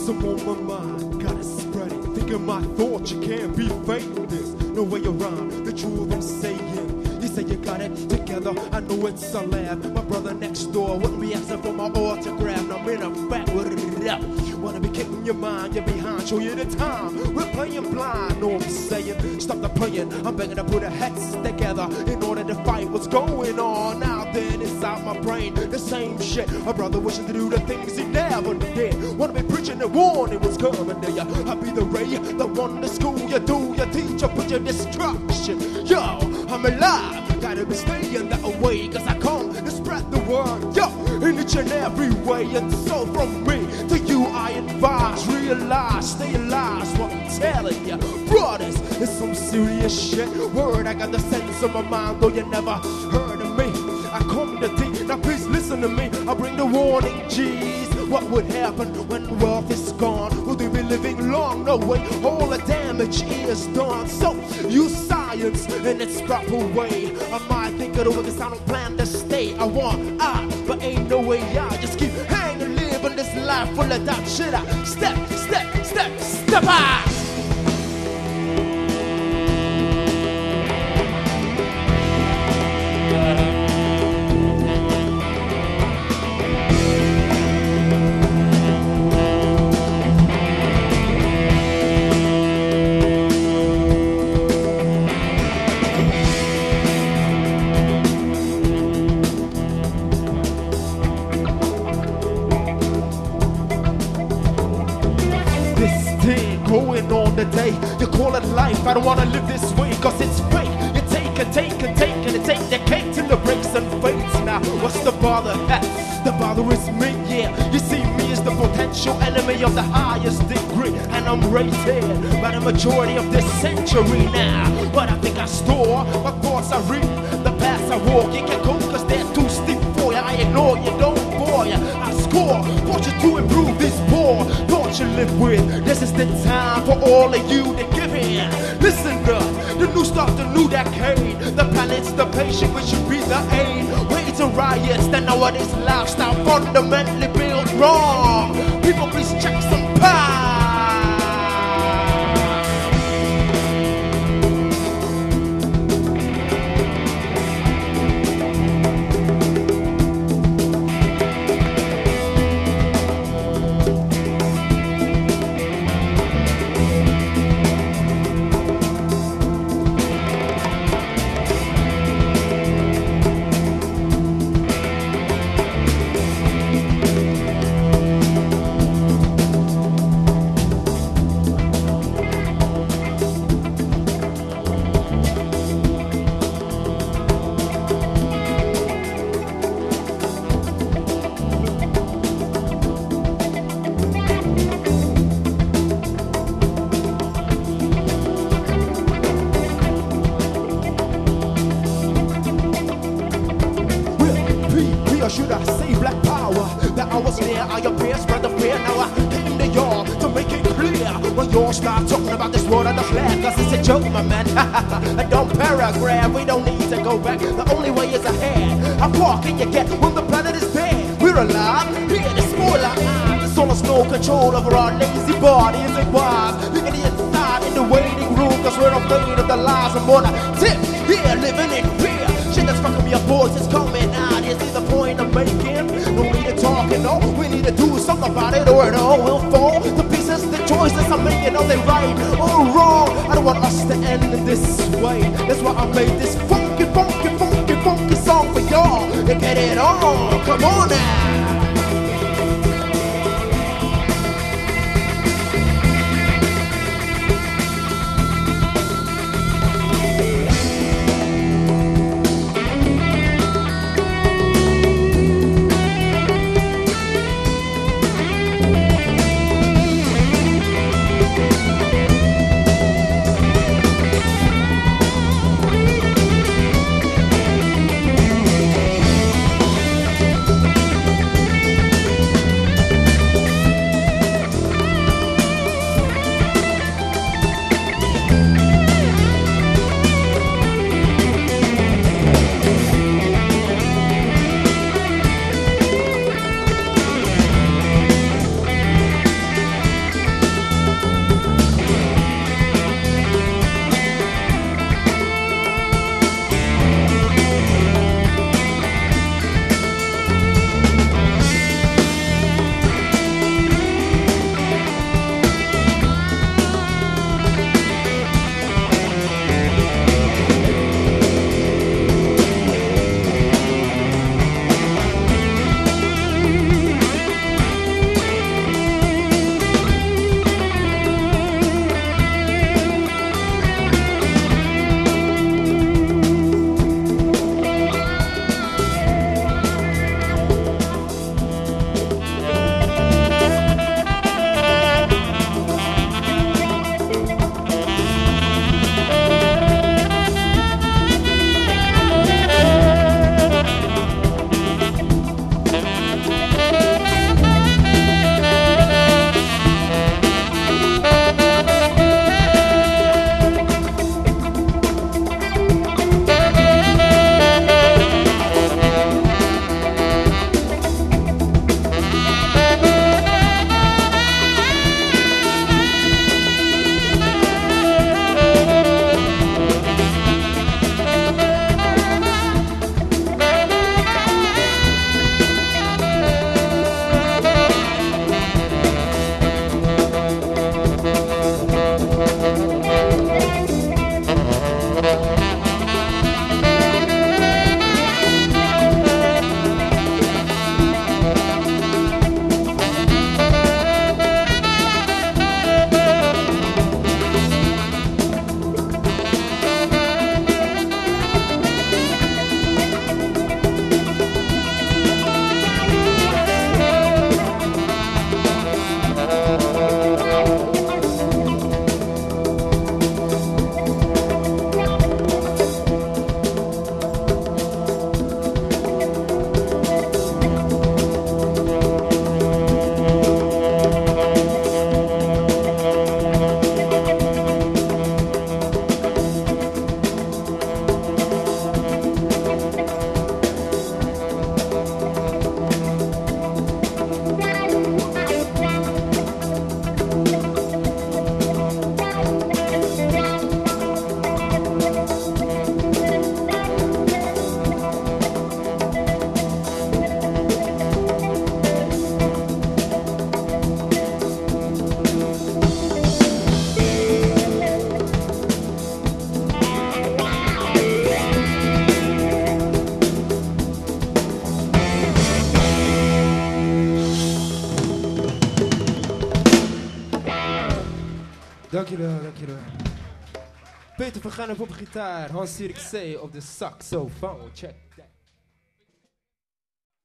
some on my mind, gotta spread it. Thinking my thoughts, you can't be faking this. No way around the truth I'm saying. You say you got it together, I know it's a laugh. My brother next door wouldn't be asking for my autograph. I'm in a back with it up. Wanna be kicking your mind, you're behind, show you the time. We're playing blind, know what I'm saying? Stop the playing, I'm begging to put our heads together in order to fight what's going on out there inside my brain. The same shit, a brother wishing to do the things he never did. Wanna be preaching and warning what's coming to you. I'll be the ray, the one to school you do, your teacher, put your destruction. Yo, I'm alive, gotta be staying that way, cause I come to spread the word, yo, in each and every way. And so from me to you I advise, realize, stay alive, what I'm telling you. Brothers, it's some serious shit. Word, I got the sense of my mind, though you never heard of me. I come to thee, now please listen to me. I bring the warning, G's. What would happen when wealth is gone? Will they be living long? No way, all the damage is done. So, use science in its proper way. I might think of the way cause I don't plan to stay. I want out, but ain't no way out. Just keep hanging, living this life full of that shit. I step, step, step, step out. Going on the day, you call it life. I don't wanna live this way, cause it's fake. You take and take and take and take the cake till the breaks and fades. Now, what's the bother? The bother is me, yeah. You see me as the potential enemy of the highest degree, and I'm rated by the majority of this century now. But I think I store my thoughts, I read the past I walk. You can't go cause they're too steep for you. I ignore you, don't bore you. I score, want you to improve this poor. Don't you live with, this is the time for all of you to give in. Listen up, the new start, the new decade. The planet's the patient, we should be the aid. Waves and riots, that nowadays lifestyle fundamentally built wrong. People please check some power. Or should I say black power? That I was near, I appear, spread the fear. Now I came to y'all to make it clear. When y'all start talking about this world of the flag, cause it's a joke, my man. Don't paragraph, we don't need to go back. The only way is ahead. How far can you get when the planet is dead? We're alive, here to spoil our eyes. So there's no control over our lazy bodies and bars. Look at the inside in the waiting room, cause we're afraid of the lies I'm gonna tip. Here, living in fear. Shit that's fucking me up, voice is coming out. You see the point I'm making? No need to talking, no. We need to do something about it, or it all will fall to pieces. The choices I'm making, are they right or wrong? I don't want us to end in this way. That's why I made this funky, funky, funky, funky song for y'all to get it on. Come on now. Dankjewel, dankjewel. Peter van Gennep op gitaar, Hans Zierikzee op de saxofoon. Check that.